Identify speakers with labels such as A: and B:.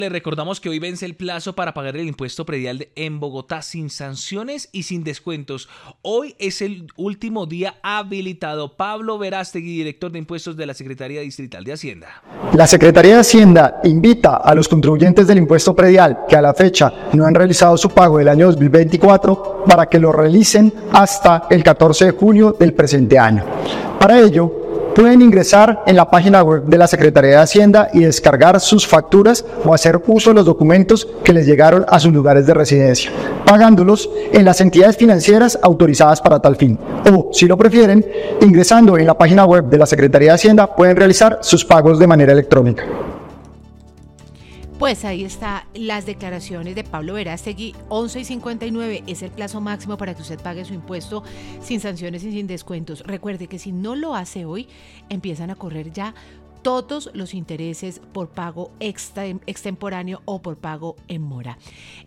A: Le recordamos que hoy vence el plazo para pagar el impuesto predial en Bogotá sin sanciones y sin descuentos. Hoy es el último día habilitado. Pablo Verástegui, director de impuestos de la Secretaría Distrital de Hacienda.
B: La Secretaría de Hacienda invita a los contribuyentes del impuesto predial que a la fecha no han realizado su pago del año 2024 para que lo realicen hasta el 14 de junio del presente año. Para ello, pueden ingresar en la página web de la Secretaría de Hacienda y descargar sus facturas o hacer uso de los documentos que les llegaron a sus lugares de residencia, pagándolos en las entidades financieras autorizadas para tal fin. O, si lo prefieren, ingresando en la página web de la Secretaría de Hacienda, pueden realizar sus pagos de manera electrónica.
C: Pues ahí está las declaraciones de Pablo Verástegui. 11:59 es el plazo máximo para que usted pague su impuesto sin sanciones y sin descuentos. Recuerde que si no lo hace hoy, empiezan a correr ya todos los intereses por pago extemporáneo o por pago en mora.